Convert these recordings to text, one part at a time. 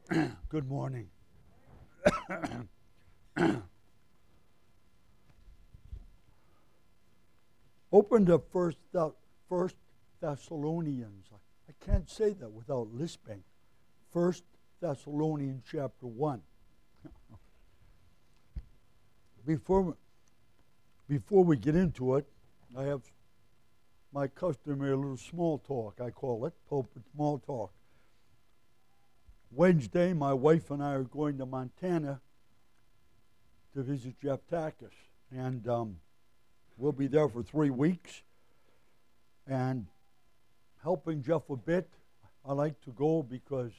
Good morning. Open to First Thessalonians. I can't say that without lisping. First Thessalonians chapter 1. Before we get into it, I have my customary little small talk, I call it, pulpit small talk. Wednesday, my wife and I are going to Montana to visit Jeff Takis, and we'll be there for 3 weeks. And helping Jeff a bit, I like to go because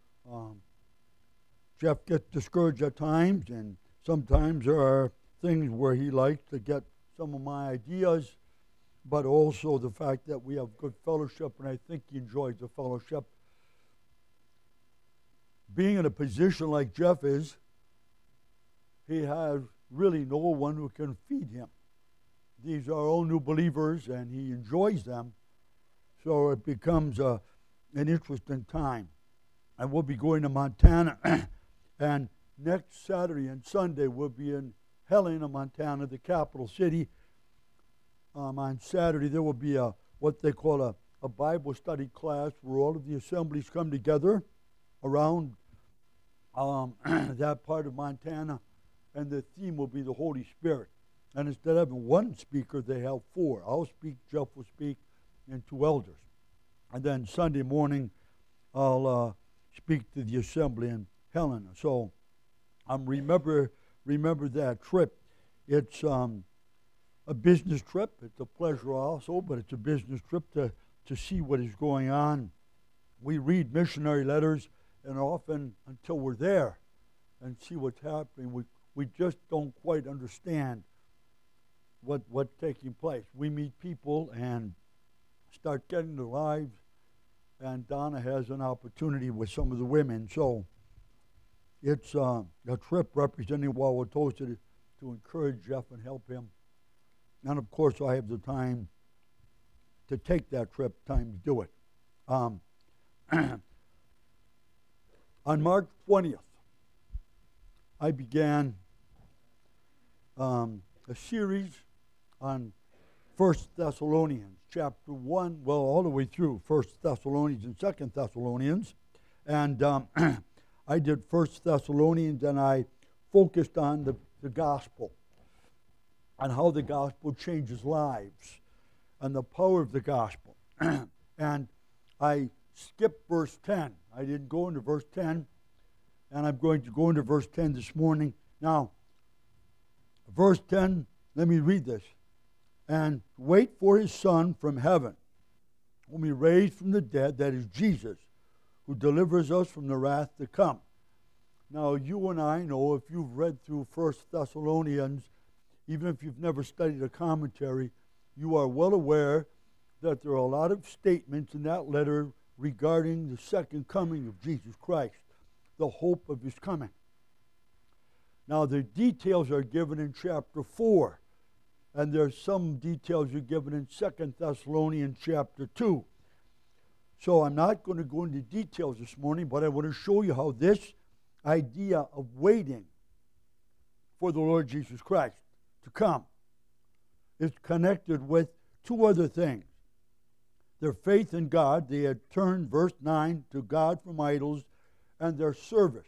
Jeff gets discouraged at times, and sometimes there are things where he likes to get some of my ideas, but also the fact that we have good fellowship, and I think he enjoys the fellowship. Being in a position like Jeff is, he has really no one who can feed him. These are all new believers, and he enjoys them, so it becomes an interesting time. And we'll be going to Montana, and next Saturday and Sunday we'll be in Helena, Montana, the capital city. On Saturday there will be what they call a Bible study class where all of the assemblies come together around that part of Montana, and the theme will be the Holy Spirit. And instead of having one speaker, they have 4. I'll speak, Jeff will speak, and 2 elders. And then Sunday morning, I'll speak to the assembly in Helena. So remember that trip. It's a business trip. It's a pleasure also, but it's a business trip to see what is going on. We read missionary letters, and often until we're there and see what's happening, we just don't quite understand what's taking place. We meet people and start getting their lives, and Donna has an opportunity with some of the women. So it's a trip representing Wauwatosa to encourage Jeff and help him. And of course, I have the time to take that trip, time to do it. On March 20th, I began a series on 1 Thessalonians, chapter 1, well, all the way through 1 Thessalonians and 2 Thessalonians. And I did 1 Thessalonians, and I focused on the gospel, on how the gospel changes lives, and the power of the gospel. And I skipped verse 10. I didn't go into verse 10, and I'm going to go into verse 10 this morning. Now, verse 10, let me read this. And wait for his Son from heaven, whom he raised from the dead, that is Jesus, who delivers us from the wrath to come. Now, you and I know, if you've read through 1 Thessalonians, even if you've never studied a commentary, you are well aware that there are a lot of statements in that letter regarding the second coming of Jesus Christ, the hope of his coming. Now, the details are given in chapter 4, and there's some details are given in 2 Thessalonians chapter 2. So I'm not going to go into details this morning, but I want to show you how this idea of waiting for the Lord Jesus Christ to come is connected with 2 other things. Their faith in God. They had turned, verse 9, to God from idols, and their service.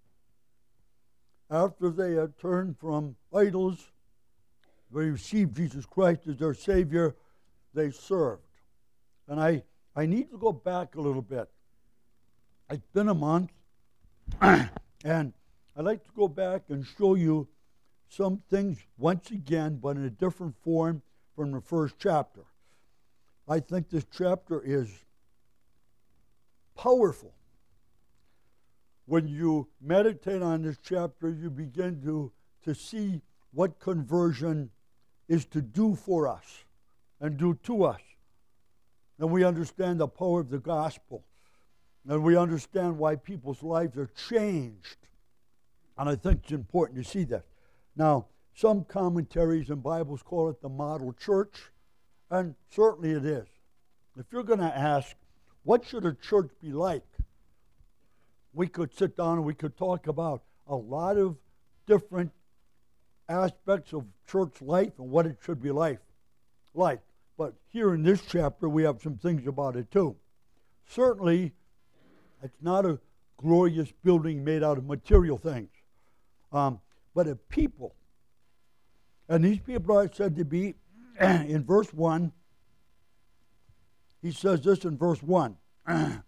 After they had turned from idols, they received Jesus Christ as their Savior, they served. And I need to go back a little bit. It's been a month, and I'd like to go back and show you some things once again, but in a different form from the first chapter. I think this chapter is powerful. When you meditate on this chapter, you begin to see what conversion is to do for us and do to us. And we understand the power of the gospel. And we understand why people's lives are changed. And I think it's important to see that. Now, some commentaries and Bibles call it the model church, and certainly it is. If you're going to ask, what should a church be like? we could sit down and we could talk about a lot of different aspects of church life and what it should be like. But here in this chapter, we have some things about it too. Certainly, it's not a glorious building made out of material things, but a people. And these people are said to be, in verse 1, he says this in verse 1, to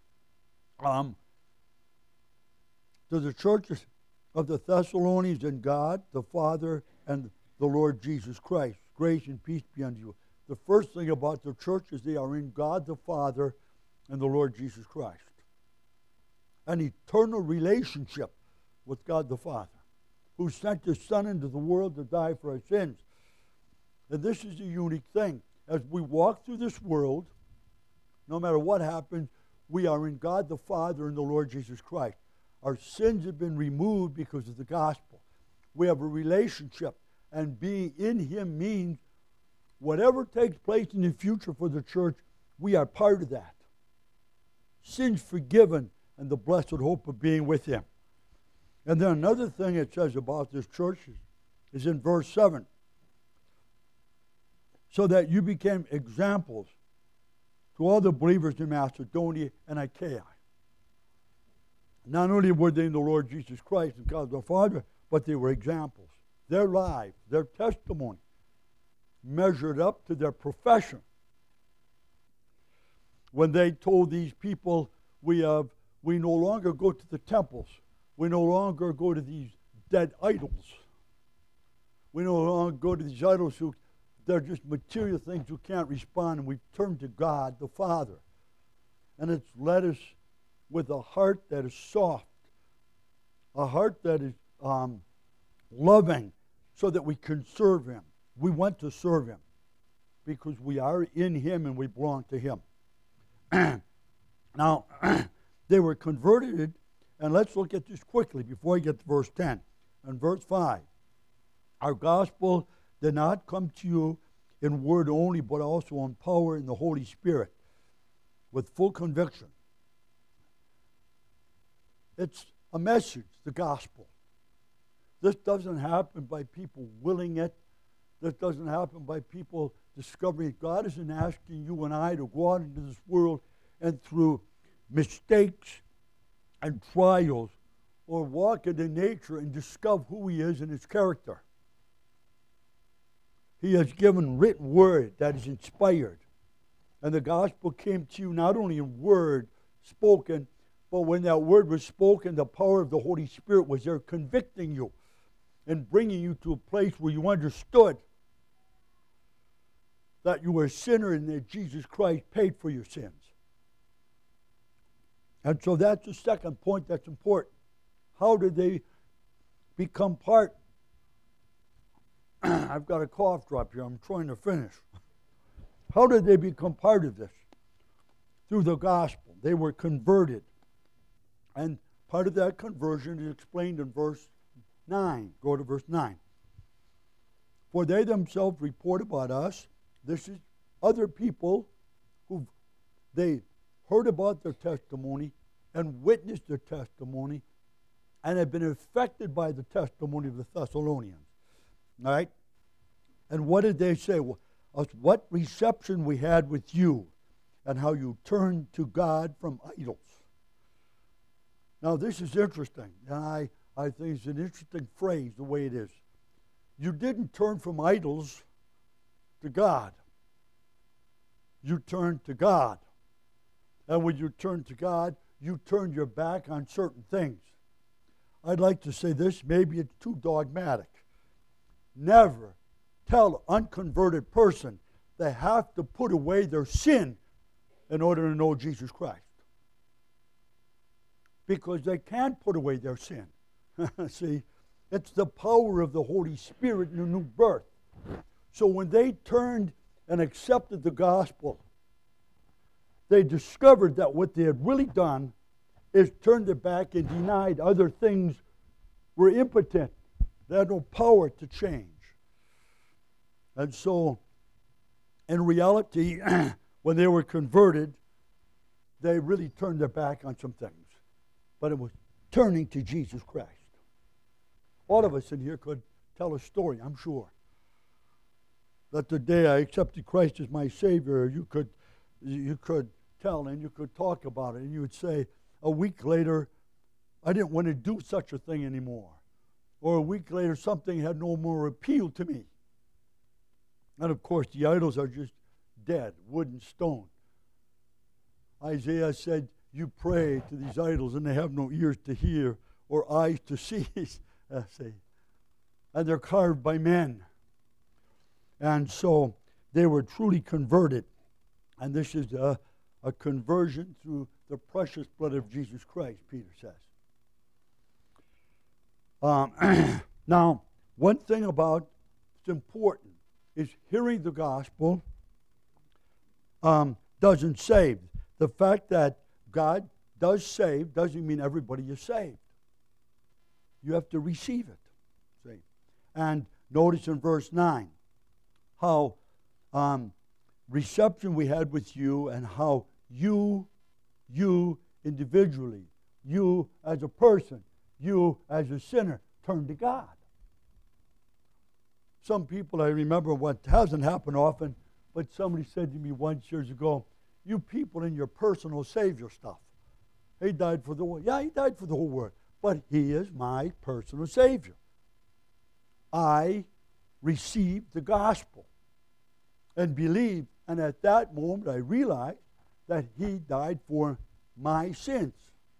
the churches of the Thessalonians in God, the Father, and the Lord Jesus Christ. Grace and peace be unto you. The first thing about the church is they are in God the Father and the Lord Jesus Christ. An eternal relationship with God the Father, who sent His Son into the world to die for our sins. And this is a unique thing. As we walk through this world, no matter what happens, we are in God the Father and the Lord Jesus Christ. Our sins have been removed because of the gospel. We have a relationship, and being in Him means whatever takes place in the future for the church, we are part of that. Sins forgiven and the blessed hope of being with Him. And then another thing it says about this church is in verse 7. So that you became examples to all the believers in Macedonia and Achaia. Not only were they in the Lord Jesus Christ and God the Father, but they were examples. Their lives, their testimony, measured up to their profession. When they told these people, we no longer go to the temples. We no longer go to these dead idols. We no longer go to these idols who they're just material things who can't respond, and we turn to God the Father. And it's led us with a heart that is soft, a heart that is loving, so that we can serve Him. We want to serve Him because we are in Him and we belong to Him. Now, they were converted, and let's look at this quickly before I get to verse 10. And verse 5, our gospel did not come to you in word only, but also in power in the Holy Spirit, with full conviction. It's a message, the gospel. This doesn't happen by people willing it. This doesn't happen by people discovering it. God isn't asking you and I to go out into this world and through mistakes and trials or walk into nature and discover who He is and His character. He has given written word that is inspired. And the gospel came to you not only in word spoken, but when that word was spoken, the power of the Holy Spirit was there convicting you and bringing you to a place where you understood that you were a sinner and that Jesus Christ paid for your sins. And so that's the second point that's important. How did they become part? I've got a cough drop here. I'm trying to finish. How did they become part of this? Through the gospel. They were converted. And part of that conversion is explained in verse 9. Go to verse 9. For they themselves report about us. This is other people who they heard about their testimony and witnessed their testimony and have been affected by the testimony of the Thessalonians. All right? And what did they say? What reception we had with you and how you turned to God from idols. Now, this is interesting. And I think it's an interesting phrase, the way it is. You didn't turn from idols to God. You turned to God. And when you turned to God, you turned your back on certain things. I'd like to say this, maybe it's too dogmatic. Never tell an unconverted person they have to put away their sin in order to know Jesus Christ. Because they can't put away their sin. See, it's the power of the Holy Spirit in a new birth. So when they turned and accepted the gospel, they discovered that what they had really done is turned their back and denied other things were impotent. They had no power to change. And so, in reality, when they were converted, they really turned their back on some things. But it was turning to Jesus Christ. All of us in here could tell a story, I'm sure. That the day I accepted Christ as my Savior, you could tell and you could talk about it, and you would say, a week later, I didn't want to do such a thing anymore. Or a week later, something had no more appeal to me. And of course, the idols are just dead, wood and stone. Isaiah said, you pray to these idols and they have no ears to hear or eyes to see. And they're carved by men. And so they were truly converted. And this is a conversion through the precious blood of Jesus Christ, Peter says. Now, one thing about it's important is hearing the gospel doesn't save. The fact that God does save doesn't mean everybody is saved. You have to receive it. See? And notice in verse 9 how reception we had with you and how you individually, you as a person, you as a sinner, turn to God. Some people, I remember what hasn't happened often, but somebody said to me once years ago, you people in your personal Savior stuff. He died for the world. Yeah, he died for the whole world. But he is my personal Savior. I received the gospel and believed, and at that moment I realized that he died for my sins.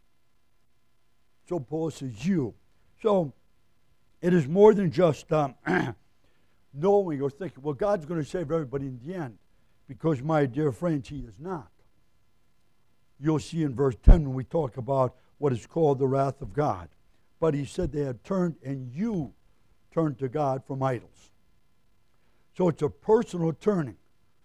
So Paul says, you. So it is more than just knowing or thinking, well, God's going to save everybody in the end. Because, my dear friends, he is not. You'll see in verse 10 when we talk about what is called the wrath of God. But he said they had turned, and you turned to God from idols. So it's a personal turning.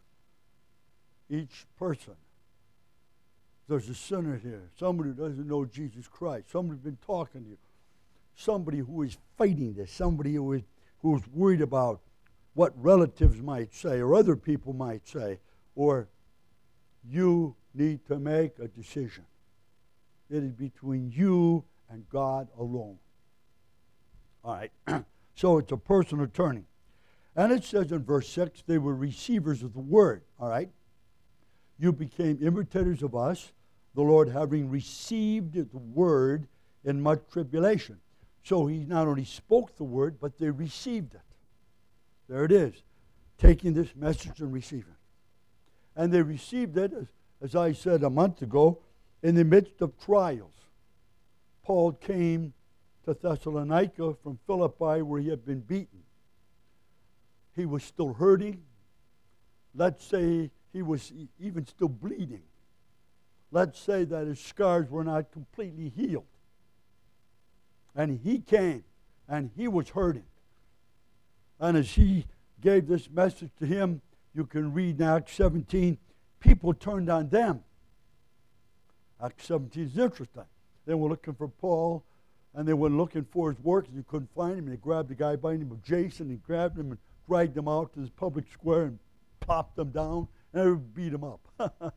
Each person. There's a sinner here. Somebody who doesn't know Jesus Christ. Somebody who's been talking to you. Somebody who is fighting this. Somebody who's worried about what relatives might say or other people might say. Or you need to make a decision. It is between you and God alone. All right. So it's a personal turning. And it says in verse 6, they were receivers of the word. All right. You became imitators of us, the Lord having received the word in much tribulation. So he not only spoke the word, but they received it. There it is. Taking this message and receiving it. And they received it, as I said a month ago, in the midst of trials. Paul came to Thessalonica from Philippi where he had been beaten. He was still hurting. Let's say he was even still bleeding. Let's say that his scars were not completely healed. And he came, and he was hurting. And as he gave this message to him, you can read in Acts 17, people turned on them. Acts 17 is interesting. They were looking for Paul, and they were looking for his work, and you couldn't find him. And they grabbed the guy by the name of Jason, and grabbed him and dragged him out to this public square and popped him down, and they beat him up.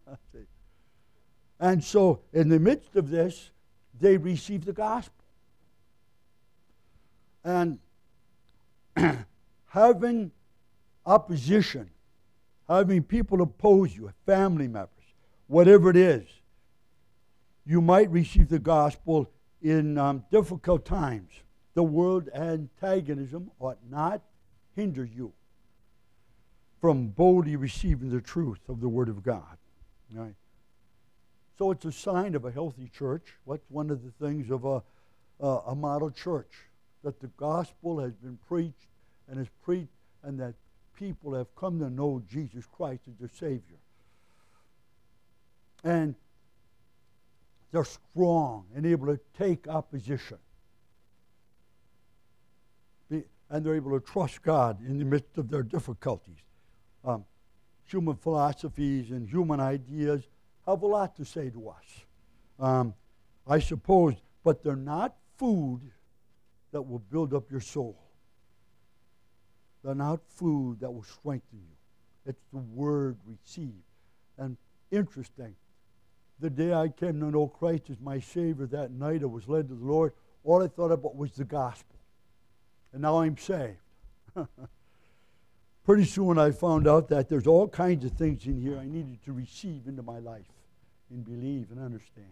And so, in the midst of this, they received the gospel. And having opposition, having people oppose you, family members, whatever it is, you might receive the gospel in difficult times. The word antagonism ought not hinder you from boldly receiving the truth of the Word of God. Right? So it's a sign of a healthy church. What's one of the things of a model church? That the gospel has been preached and is preached, and that people have come to know Jesus Christ as their Savior. And they're strong and able to take opposition. And they're able to trust God in the midst of their difficulties. Human philosophies and human ideas have a lot to say to us, I suppose, but they're not food that will build up your soul. They're not food that will strengthen you. It's the word received. And interesting, the day I came to know Christ as my Savior, that night I was led to the Lord, all I thought about was the gospel. And now I'm saved. Pretty soon I found out that there's all kinds of things in here I needed to receive into my life and believe and understand.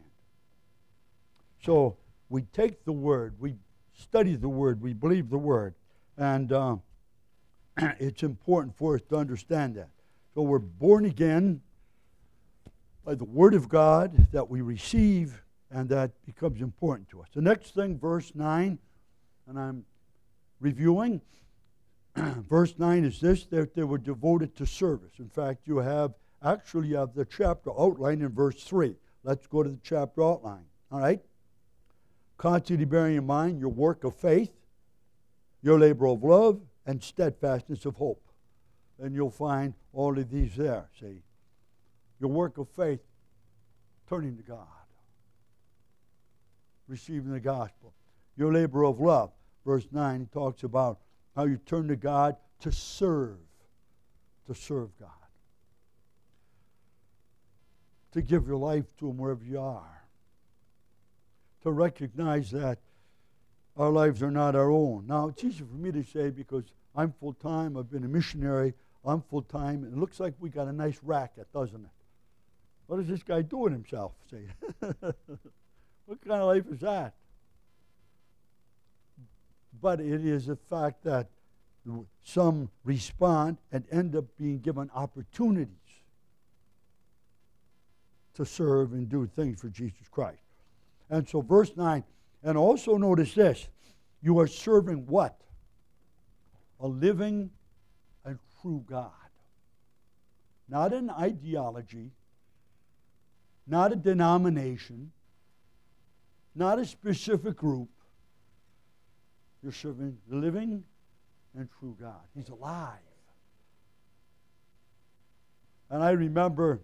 So we take the Word, we study the Word, we believe the Word, and it's important for us to understand that. So we're born again by the Word of God that we receive, and that becomes important to us. The next thing, verse 9, and I'm reviewing. Verse 9 is this, that they were devoted to service. In fact, you have the chapter outline in verse 3. Let's go to the chapter outline. All right? Constantly bearing in mind your work of faith, your labor of love, and steadfastness of hope. And you'll find all of these there. See, your work of faith, turning to God, receiving the gospel. Your labor of love. Verse 9 talks about how you turn to God to serve God. To give your life to Him wherever you are. To recognize that our lives are not our own. Now, it's easy for me to say because I'm full-time, I've been a missionary, I'm full-time, and it looks like we got a nice racket, doesn't it? What is this guy doing himself? See? What kind of life is that? But it is a fact that some respond and end up being given opportunities to serve and do things for Jesus Christ. And so verse 9, and also notice this, you are serving what? A living and true God. Not an ideology, not a denomination, not a specific group. You're serving the living and true God. He's alive. And I remember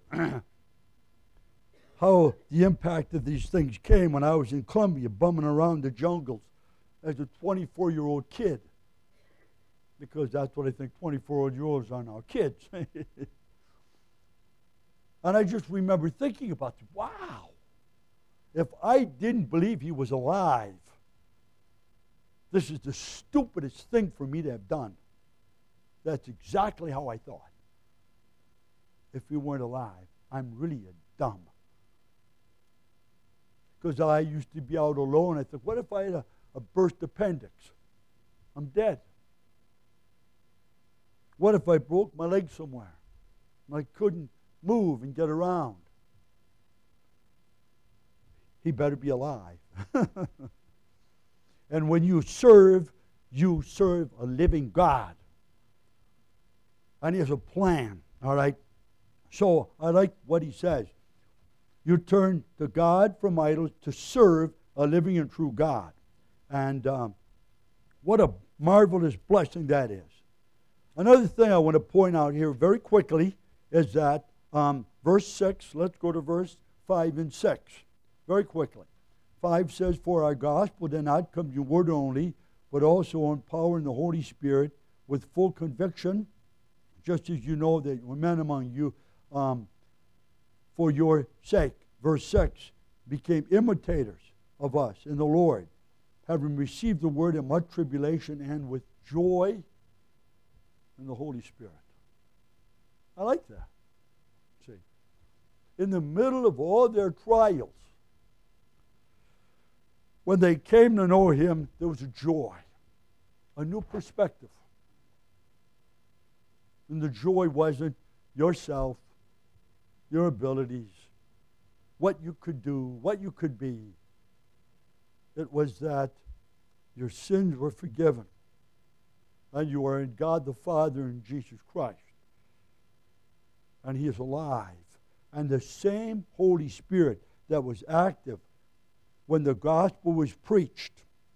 how the impact of these things came when I was in Colombia, bumming around the jungles as a 24-year-old kid. Because that's what I think 24-year-olds are now, kids. And I just remember thinking about, wow, if I didn't believe He was alive, this is the stupidest thing for me to have done. That's exactly how I thought. If He weren't alive, I'm really a dumb. Because I used to be out alone. I thought, what if I had a burst appendix? I'm dead. What if I broke my leg somewhere and I couldn't move and get around? He better be alive. And when you serve a living God. And He has a plan, all right? So I like what he says. You turn to God from idols to serve a living and true God. And what a marvelous blessing that is. Another thing I want to point out here very quickly is that verse 6, let's go to verse 5 and 6 very quickly. 5 says, for our gospel did not come in word only, but also in power in the Holy Spirit with full conviction, just as you know that men among you for your sake, verse 6, became imitators of us in the Lord, having received the word in much tribulation and with joy in the Holy Spirit. I like that. See, in the middle of all their trials, when they came to know Him, there was a joy, a new perspective. And the joy wasn't yourself, your abilities, what you could do, what you could be. It was that your sins were forgiven and you are in God the Father and Jesus Christ. And He is alive. And the same Holy Spirit that was active when the gospel was preached,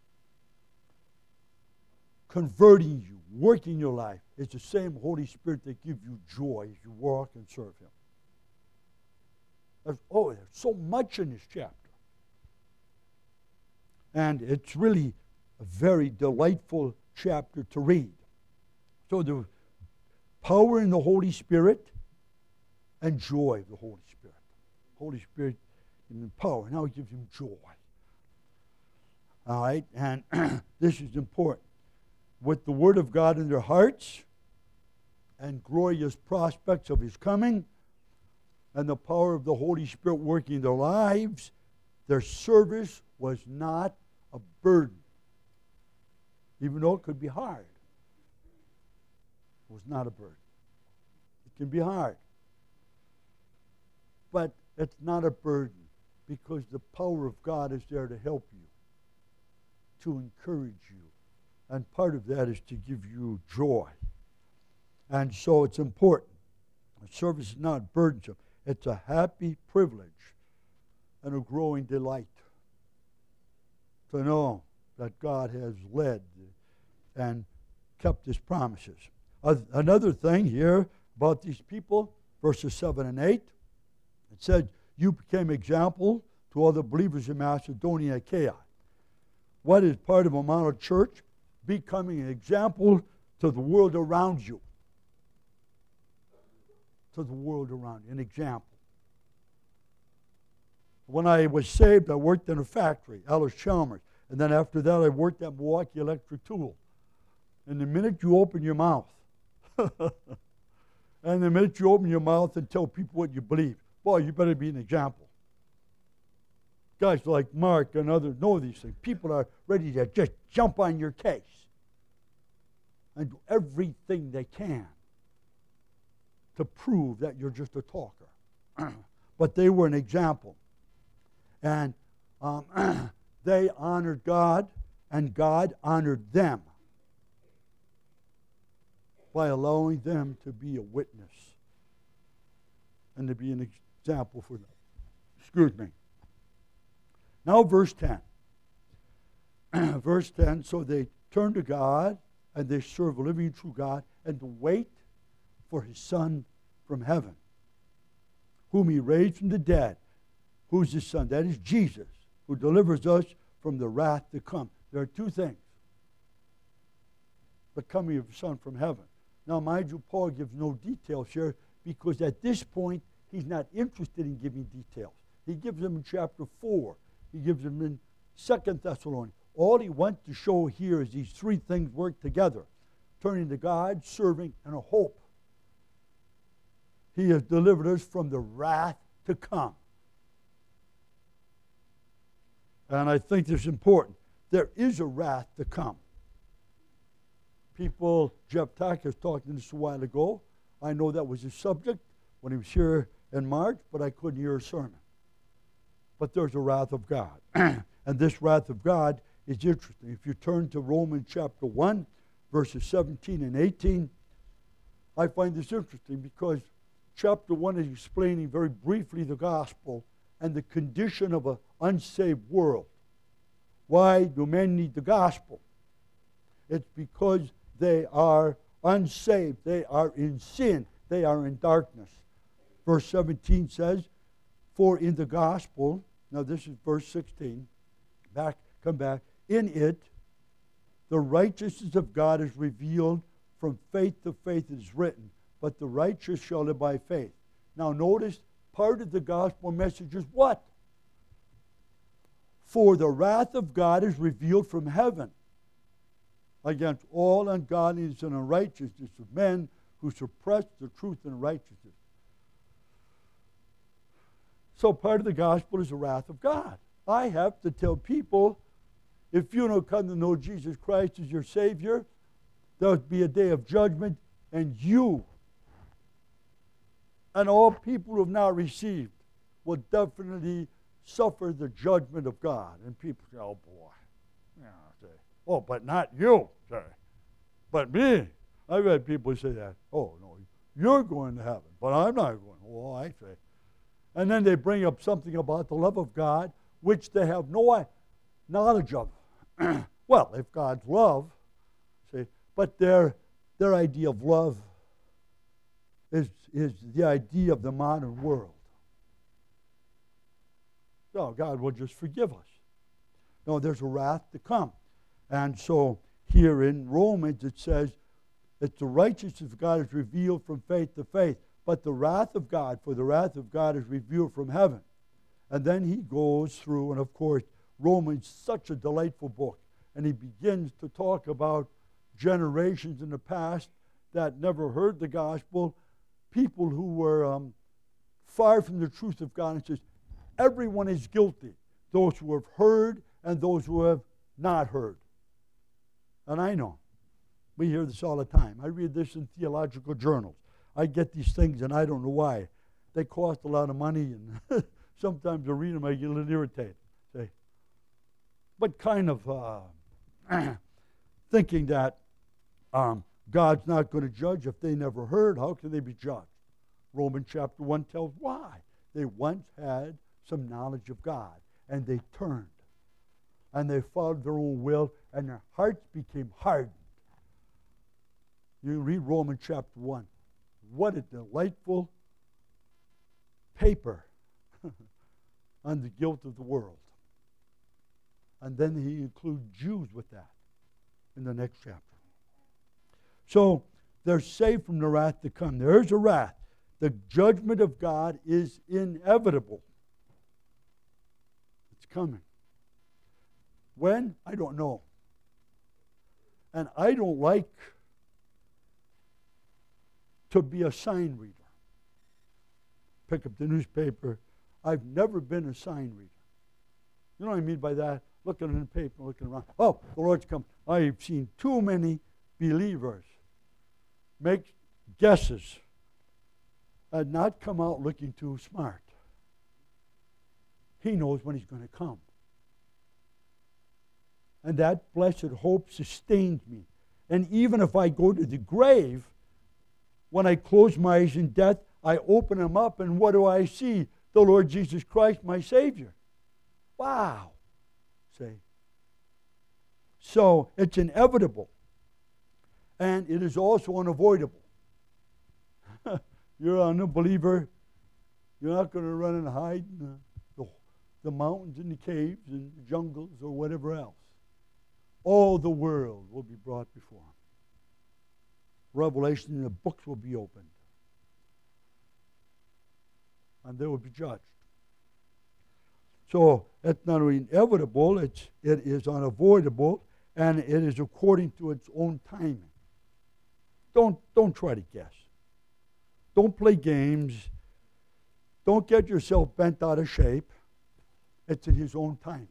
converting you, working your life, is the same Holy Spirit that gives you joy as you walk and serve Him. There's so much in this chapter. And it's really a very delightful chapter to read. So the power in the Holy Spirit and joy of the Holy Spirit. Holy Spirit Gives him power. Now he gives him joy. All right, and this is important. With the Word of God in their hearts and glorious prospects of His coming and the power of the Holy Spirit working in their lives, their service was not a burden. Even though it could be hard, it was not a burden. It can be hard. But it's not a burden because the power of God is there to help you, to encourage you. And part of that is to give you joy. And so it's important. The service is not burdensome. It's a happy privilege and a growing delight to know that God has led and kept His promises. Another thing here about these people, verses 7 and 8, it said, you became example to other believers in Macedonia and Achaia. What is part of a model church? Becoming an example to the world around you. To the world around you, an example. When I was saved, I worked in a factory, Ellis Chalmers. And then after that, I worked at Milwaukee Electric Tool. And the minute you open your mouth, and the minute you open your mouth and tell people what you believe, boy, you better be an example. Guys like Mark and others know these things. People are ready to just jump on your case and do everything they can to prove that you're just a talker. But they were an example. And they honored God, and God honored them by allowing them to be a witness and to be an example for them. Excuse me. Now verse 10. Verse 10, so they turn to God, and they serve a living and true God, and to wait for His Son from heaven, whom He raised from the dead. Who's His Son? That is Jesus, who delivers us from the wrath to come. There are two things. The coming of His Son from heaven. Now, mind you, Paul gives no details here because at this point, he's not interested in giving details. He gives them in chapter 4. He gives them in 2 Thessalonians. All he wants to show here is these three things work together. Turning to God, serving, and a hope. He has delivered us from the wrath to come. And I think this is important. There is a wrath to come. People, Jeff Tack talked to this a while ago. I know that was his subject when he was here in March, but I couldn't hear a sermon. But there's a wrath of God. And this wrath of God is interesting. If you turn to Romans chapter 1, verses 17 and 18, I find this interesting because chapter 1 is explaining very briefly the gospel and the condition of an unsaved world. Why do men need the gospel? It's because they are unsaved. They are in sin. They are in darkness. Verse 17 says, for in the gospel, now this is verse 16, come back, in it, the righteousness of God is revealed from faith to faith, it is written, but the righteous shall live by faith. Now notice, part of the gospel message is what? For the wrath of God is revealed from heaven against all ungodliness and unrighteousness of men who suppress the truth and righteousness. So part of the gospel is the wrath of God. I have to tell people, if you don't come to know Jesus Christ as your Savior, there will be a day of judgment, and you and all people who have not received will definitely suffer the judgment of God. And people say, oh boy. Yeah, say, oh, but not you, say. But me. I've had people say that. Oh, no, you're going to heaven, but I'm not going. Oh, I say. And then they bring up something about the love of God, which they have no knowledge of. Well, if God's love, see, but their idea of love is the idea of the modern world. So God will just forgive us. No, there's a wrath to come. And so here in Romans it says that the righteousness of God is revealed from faith to faith, but the wrath of God, for the wrath of God is revealed from heaven And then he goes through, and of course, Romans is such a delightful book. And he begins to talk about generations in the past that never heard the gospel, people who were far from the truth of God. And says, everyone is guilty, those who have heard and those who have not heard. And I know, we hear this all the time. I read this in theological journals. I get these things and I don't know why. They cost a lot of money, and sometimes I read them, I get a little irritated. Say, but kind of thinking that God's not going to judge if they never heard. How can they be judged? Romans chapter 1 tells why. They once had some knowledge of God, and they turned, and they followed their own will, and their hearts became hardened. You read Romans chapter 1. What a delightful paper on the guilt of the world. And then he includes Jews with that in the next chapter. So they're saved from the wrath to come. There's a wrath. The judgment of God is inevitable. It's coming. When? I don't know. And I don't like to be a sign reader. Pick up the newspaper. I've never been a sign reader. You know what I mean by that? Looking in the paper, looking around. Oh, the Lord's come. I've seen too many believers make guesses and not come out looking too smart. He knows when he's going to come. And that blessed hope sustains me. And even if I go to the grave, when I close my eyes in death, I open them up, and what do I see? The Lord Jesus Christ, my Savior. Wow. See? So it's inevitable. And it is also unavoidable. You're an unbeliever. You're not going to run and hide in the mountains and the caves and the jungles or whatever else. All the world will be brought before him. Revelation and the books will be opened. And they will be judged. So it's not only inevitable, it is unavoidable, and it is according to its own timing. Don't try to guess. Don't play games. Don't get yourself bent out of shape. It's in his own timing.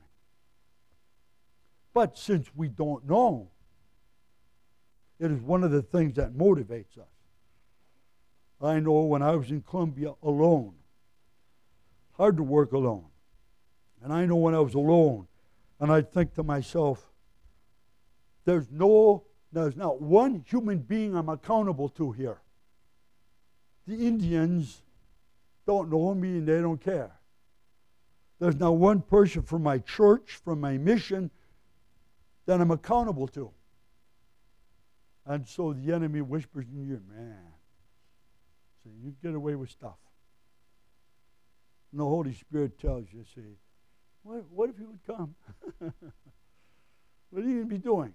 But since we don't know, it is one of the things that motivates us. I know when I was in Columbia alone, hard to work alone. And I know when I was alone, and I'd think to myself, there's not one human being I'm accountable to here. The Indians don't know me and they don't care. There's not one person from my church, from my mission, that I'm accountable to. And so the enemy whispers in your ear, man, so you get away with stuff. And the Holy Spirit tells you, see, what if he would come? What are you going to be doing?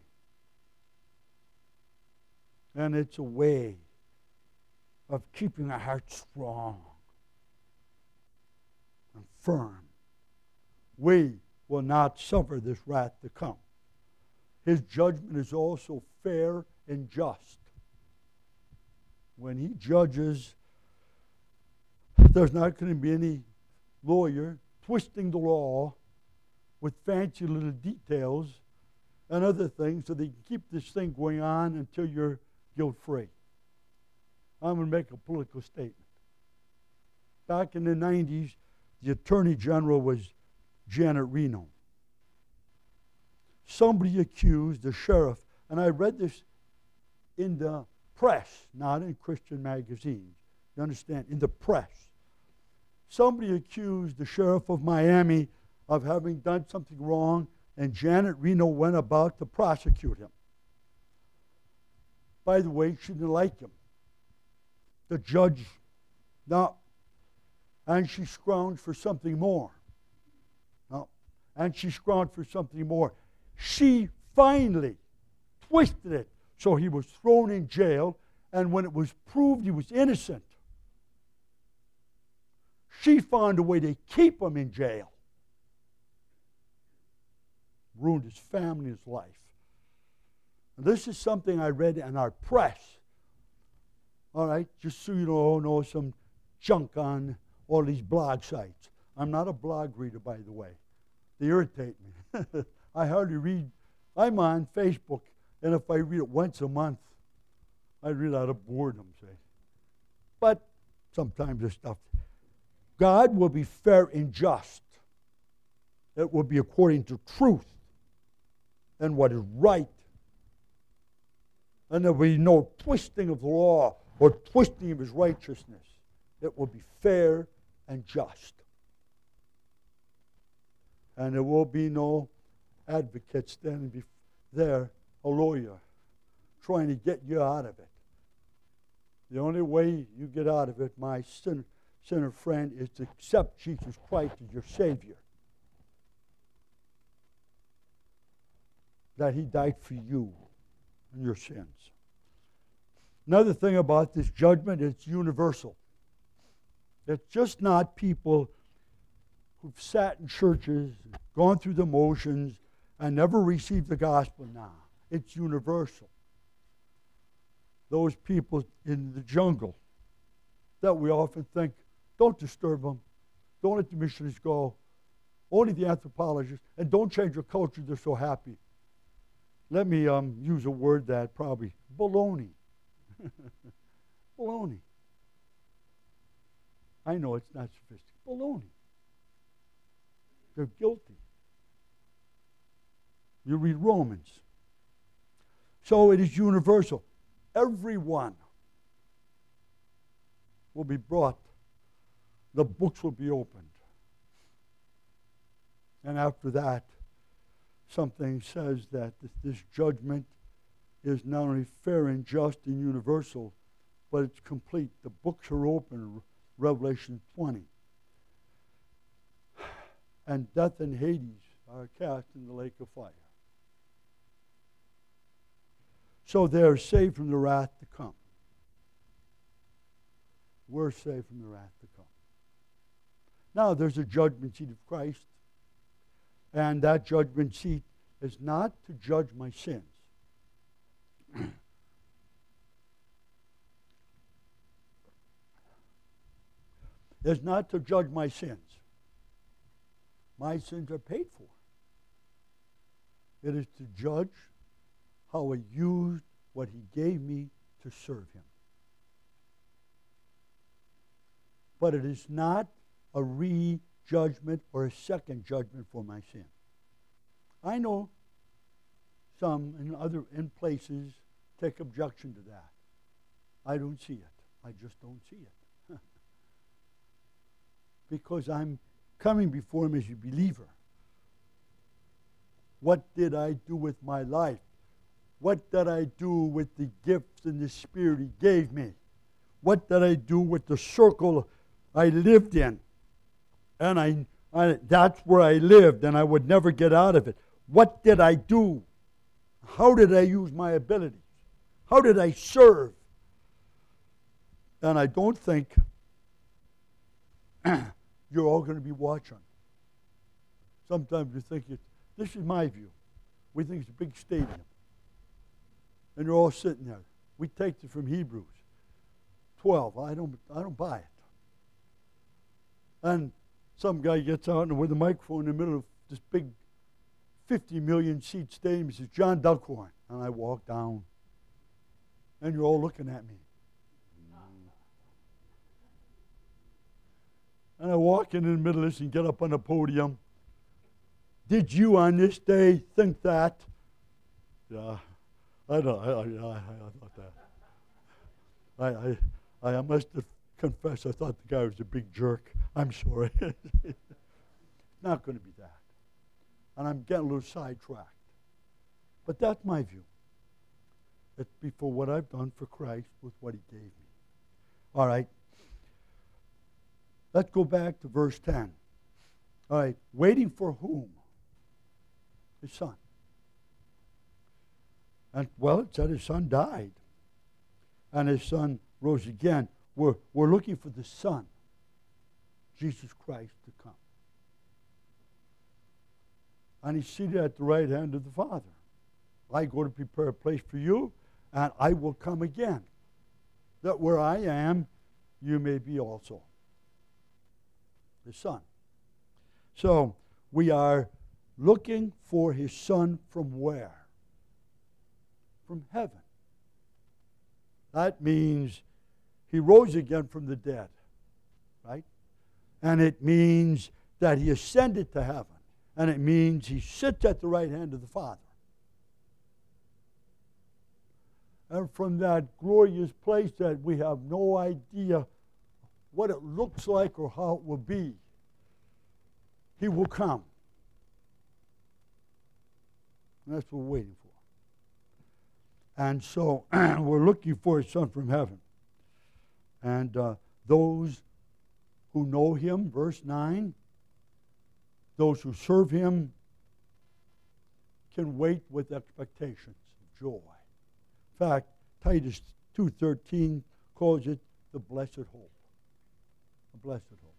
And it's a way of keeping our heart strong and firm. We will not suffer this wrath to come. His judgment is also fair and just. When he judges, there's not going to be any lawyer twisting the law with fancy little details and other things so they can keep this thing going on until you're guilt-free. I'm going to make a political statement. Back in the 90s, the Attorney General was Janet Reno. Somebody accused the sheriff, and I read this in the press, not in Christian magazines. You understand? In the press. Somebody accused the sheriff of Miami of having done something wrong, and Janet Reno went about to prosecute him. By the way, she didn't like him. The judge, no. And she scrounged for something more. No. And she scrounged for something more. She finally twisted it so he was thrown in jail, and when it was proved he was innocent, She found a way to keep him in jail. Ruined his family, his life. And this is something I read in our press. All right, just so you know some junk on all these blog sites. I'm not a blog reader, by the way. They irritate me. I hardly read. I'm on Facebook, and if I read it once a month, I read out of boredom, say. But sometimes there's stuff. God will be fair and just. It will be according to truth and what is right. And there will be no twisting of the law or twisting of his righteousness. It will be fair and just. And there will be no advocate standing there, a lawyer, trying to get you out of it. The only way you get out of it, my sinner friend, is to accept Jesus Christ as your Savior. That he died for you and your sins. Another thing about this judgment, it's universal. It's just not people who've sat in churches, gone through the motions, and never received the gospel now. It's universal. Those people in the jungle that we often think, don't disturb them, don't let the missionaries go, only the anthropologists, and don't change your culture, they're so happy. Let me use a word that probably, baloney. Baloney. I know it's not sophisticated. Baloney. They're guilty. You read Romans. So it is universal. Everyone will be brought. The books will be opened. And after that, something says that this judgment is not only fair and just and universal, but it's complete. The books are open, Revelation 20. And death and Hades are cast in the lake of fire. So they're saved from the wrath to come. We're saved from the wrath to come. Now there's a judgment seat of Christ, and that judgment seat is not to judge my sins. It's not to judge my sins. My sins are paid for. It is to judge how I used what he gave me to serve him. But it is not a re-judgment or a second judgment for my sin. I know some in places take objection to that. I don't see it. I just don't see it. Because I'm coming before him as a believer. What did I do with my life? What did I do with the gifts and the Spirit he gave me? What did I do with the circle I lived in? And that's where I lived, and I would never get out of it. What did I do? How did I use my abilities? How did I serve? And I don't think you're all going to be watching. Sometimes you think this is my view. We think it's a big stadium. And you're all sitting there. We take it from Hebrews 12. I don't buy it. And some guy gets out with a microphone in the middle of this big 50 million seat stadium. He says, John Duckhorn. And I walk down. And you're all looking at me. And I walk in the middle of this and get up on the podium. Did you on this day think that? Yeah, I thought that. I must have confessed I thought the guy was a big jerk. I'm sorry. It's not going to be that. And I'm getting a little sidetracked. But that's my view. It's before what I've done for Christ with what he gave me. All right. Let's go back to verse 10. All right. Waiting for whom? His son. And, well, it said his son died. And his son rose again. We're looking for the son. Jesus Christ to come. And he's seated at the right hand of the Father. I go to prepare a place for you, and I will come again, that where I am, you may be also. The Son. So, we are looking for his Son from where? From heaven. That means he rose again from the dead, right? And it means that he ascended to heaven. And it means he sits at the right hand of the Father. And from that glorious place that we have no idea what it looks like or how it will be, he will come. And that's what we're waiting for. And so we're looking for his Son from heaven. And those who know him, verse 9, those who serve him can wait with expectations of joy. In fact, Titus 2:13 calls it the blessed hope. The blessed hope.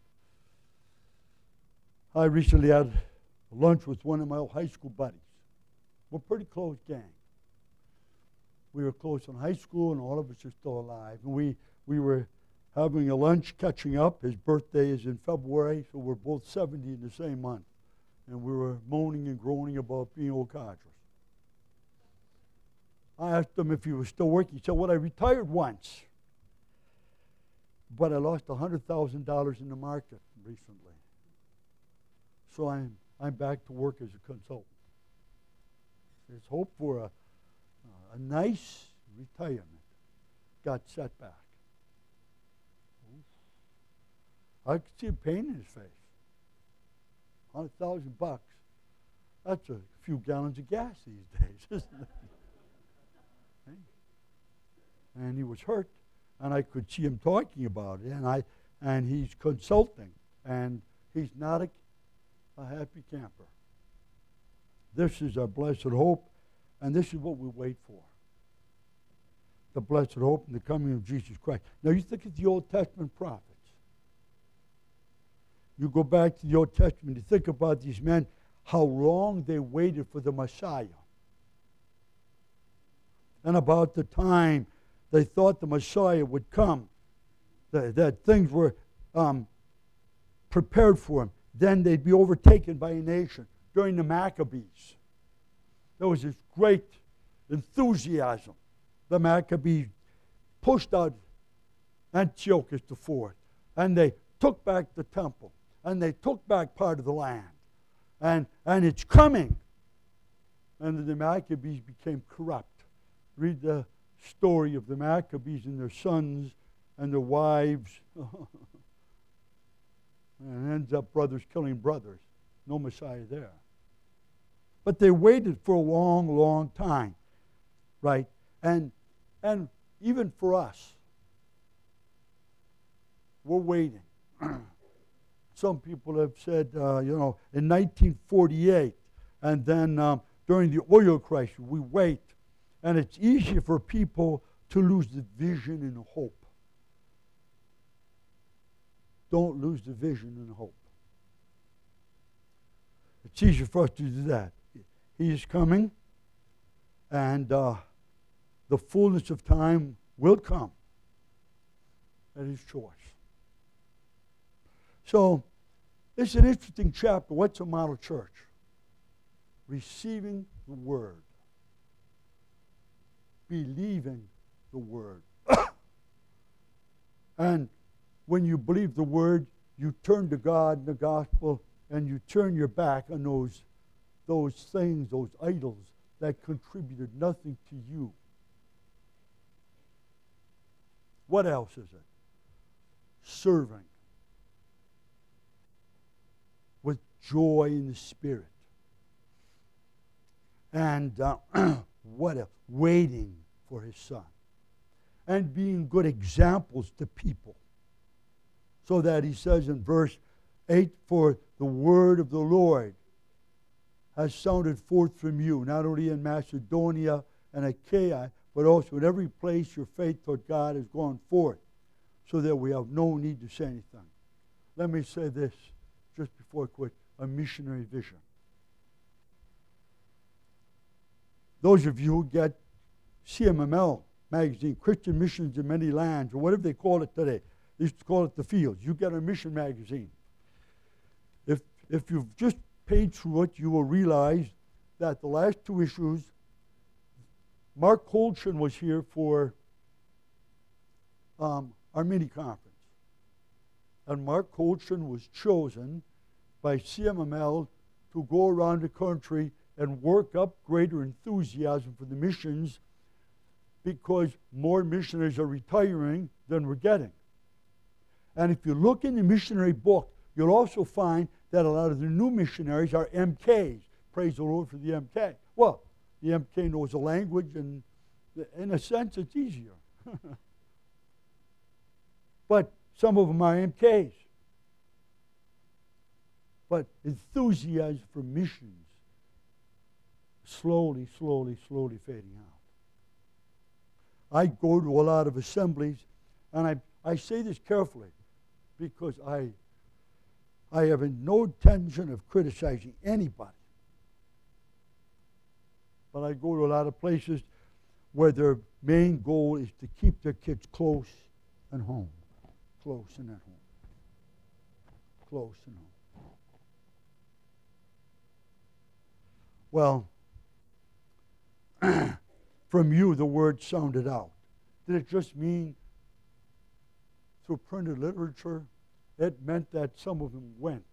I recently had lunch with one of my old high school buddies. We're a pretty close gang. We were close in high school, and all of us are still alive. And we were having a lunch, catching up. His birthday is in February, so we're both 70 in the same month. And we were moaning and groaning about being old codgers. I asked him if he was still working. He said, well, I retired once, but I lost $100,000 in the market recently. So I'm back to work as a consultant. There's hope for a nice retirement. Got set back. I could see a pain in his face. $100,000. That's a few gallons of gas these days, isn't it? And he was hurt, and I could see him talking about it, and he's consulting, and he's not a happy camper. This is our blessed hope, and this is what we wait for. The blessed hope and the coming of Jesus Christ. Now you think of the Old Testament prophets. You go back to the Old Testament, you think about these men, how long they waited for the Messiah. And about the time they thought the Messiah would come, that things were prepared for him, then they'd be overtaken by a nation. During the Maccabees, there was this great enthusiasm. The Maccabees pushed out Antiochus IV, and they took back the temple, and they took back part of the land. And it's coming. And then the Maccabees became corrupt. Read the story of the Maccabees and their sons and their wives. And ends up brothers killing brothers. No Messiah there. But they waited for a long, long time. Right? And even for us, we're waiting. Some people have said, in 1948, and then during the oil crisis, we wait. And it's easy for people to lose the vision and hope. Don't lose the vision and hope. It's easy for us to do that. He is coming, and the fullness of time will come at his choice. So, it's an interesting chapter. What's a model church? Receiving the word. Believing the word. And when you believe the word, you turn to God and the gospel, and you turn your back on those things, those idols that contributed nothing to you. What else is it? Serving with joy in the Spirit. And what else? Waiting for his Son. And being good examples to people. So that he says in verse 8, for the word of the Lord has sounded forth from you, not only in Macedonia and Achaia, but also in every place your faith toward God has gone forth, so that we have no need to say anything. let me say this just before I quit, a missionary vision. Those of you who get CMML magazine, Christian Missions in Many Lands, or whatever they call it today, they used to call it The Fields. You get a mission magazine. If you've just paid through it, you will realize that the last two issues, Mark Holshin was here for our mini conference. And Mark Holshin was chosen by CMML to go around the country and work up greater enthusiasm for the missions, because more missionaries are retiring than we're getting. And if you look in the missionary book, you'll also find that a lot of the new missionaries are MKs. Praise the Lord for the MK. Well, the MK knows the language, and in a sense, it's easier. But some of them are MKs. But enthusiasm for missions slowly fading out. I go to a lot of assemblies, and I say this carefully because I have no intention of criticizing anybody. But I go to a lot of places where their main goal is to keep their kids close and home. Close and at home. Close and home. Well, from you, the word sounded out. Did it just mean through printed literature? It meant that some of them went.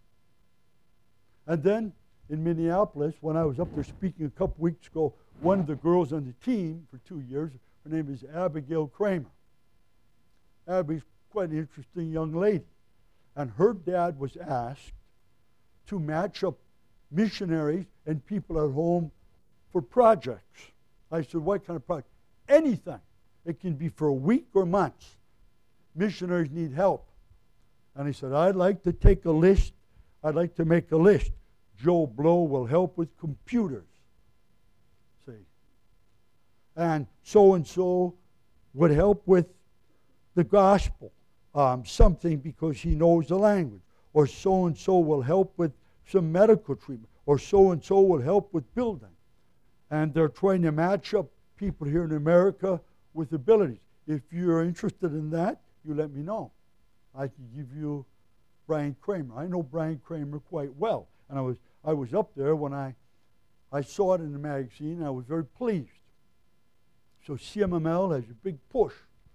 And then in Minneapolis, when I was up there speaking a couple weeks ago, one of the girls on the team for 2 years, her name is Abigail Kramer. Abby's quite an interesting young lady. And her dad was asked to match up missionaries and people at home for projects. I said, what kind of project? Anything. It can be for a week or months. Missionaries need help. And he said, I'd like to take a list. I'd like to make a list. Joe Blow will help with computers. See? And so would help with the gospel. Something because he knows the language. Or so-and-so will help with some medical treatment. Or so-and-so will help with building. And they're trying to match up people here in America with abilities. If you're interested in that, you let me know. I can give you Brian Kramer. I know Brian Kramer quite well. And I was up there when I saw it in the magazine, and I was very pleased. So CMML has a big push.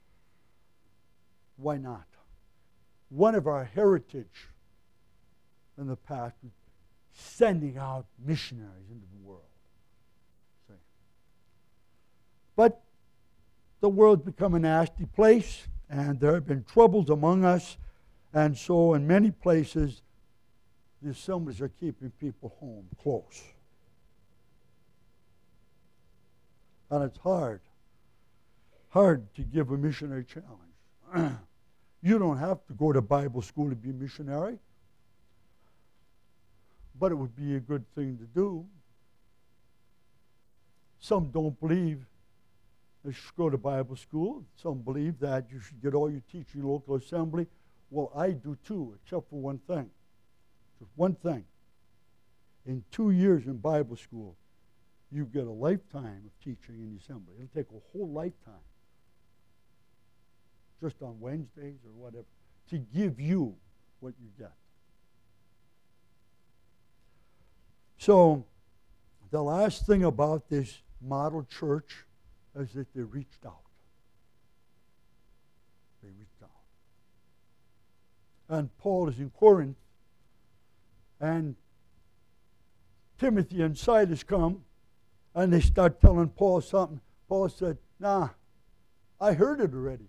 Why not? One of our heritage in the past was sending out missionaries into the world. See? But the world's become a nasty place, and there have been troubles among us, and so in many places, the assemblies are keeping people home close. And it's hard to give a missionary challenge. You don't have to go to Bible school to be a missionary, but it would be a good thing to do. Some don't believe you should go to Bible school. Some believe that you should get all your teaching in local assembly. Well, I do too, except for one thing. Just one thing. In 2 years in Bible school, you get a lifetime of teaching in the assembly. It'll take a whole lifetime, just on Wednesdays or whatever, to give you what you get. So, the last thing about this model church is that they reached out. They reached out. And Paul is in Corinth, and Timothy and Silas come, and they start telling Paul something. Paul said, nah, I heard it already.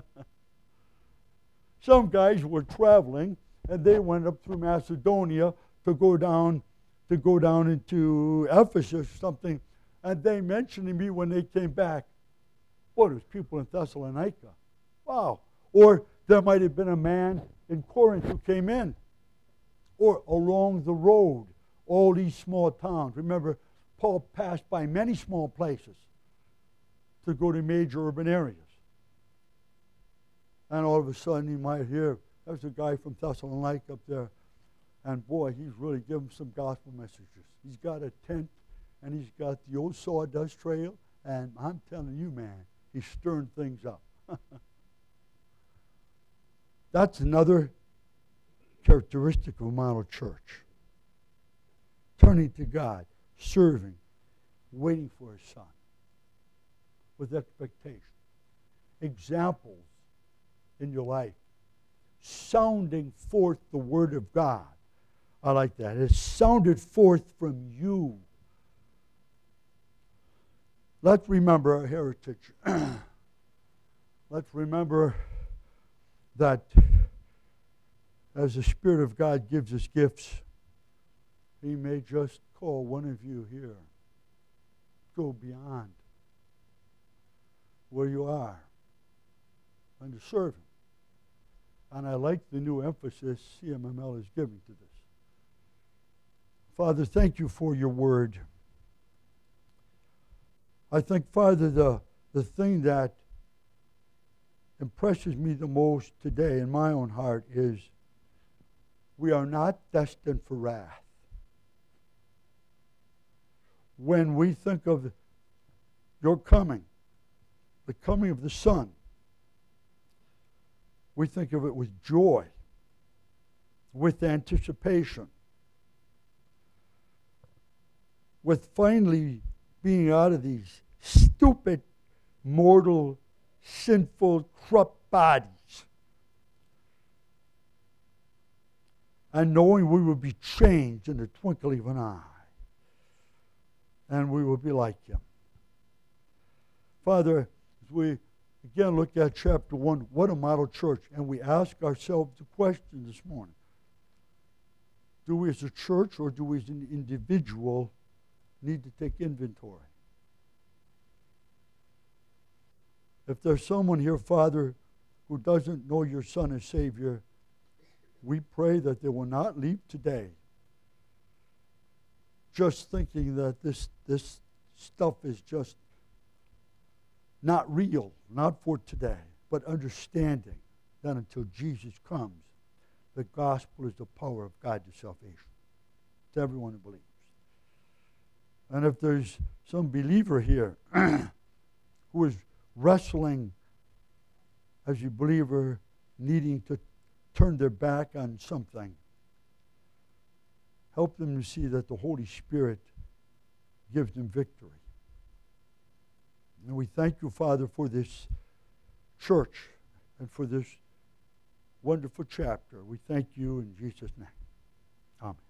Some guys were traveling, and they went up through Macedonia to go down into Ephesus or something, and they mentioned to me when they came back, boy, there's people in Thessalonica. Wow. Or there might have been a man in Corinth who came in, or along the road, all these small towns. Remember, Paul passed by many small places to go to major urban areas. And all of a sudden you might hear, There's a guy from Thessalonica up there, and boy, he's really giving some gospel messages. He's got a tent, and he's got the old sawdust trail, and I'm telling you, man, he's stirring things up. That's another characteristic of a model church. Turning to God, serving, waiting for His Son with expectation. Examples in your life. Sounding forth the Word of God. I like that. It sounded forth from you. Let's remember our heritage. Let's remember that as the Spirit of God gives us gifts, He may just call one of you here. Go beyond where you are and to serve Him. And I like the new emphasis CMML is giving to this. Father, thank you for your word. I think, Father, the thing that impresses me the most today in my own heart is we are not destined for wrath. When we think of your coming, the coming of the Son, we think of it with joy, with anticipation, with finally being out of these stupid, mortal, sinful, corrupt bodies, and knowing we will be changed in the twinkling of an eye, and we will be like Him. Father, as we again look at chapter 1, what a model church, and we ask ourselves the question this morning: do we as a church or do we as an individual need to take inventory? If there's someone here, Father, who doesn't know your Son as Savior, we pray that they will not leave today just thinking that this stuff is just not real, not for today, but understanding that until Jesus comes, the gospel is the power of God to salvation to everyone who believes. And if there's some believer here who is wrestling as a believer, needing to turn their back on something, help them to see that the Holy Spirit gives them victory. And we thank you, Father, for this church and for this wonderful chapter. We thank you in Jesus' name. Amen.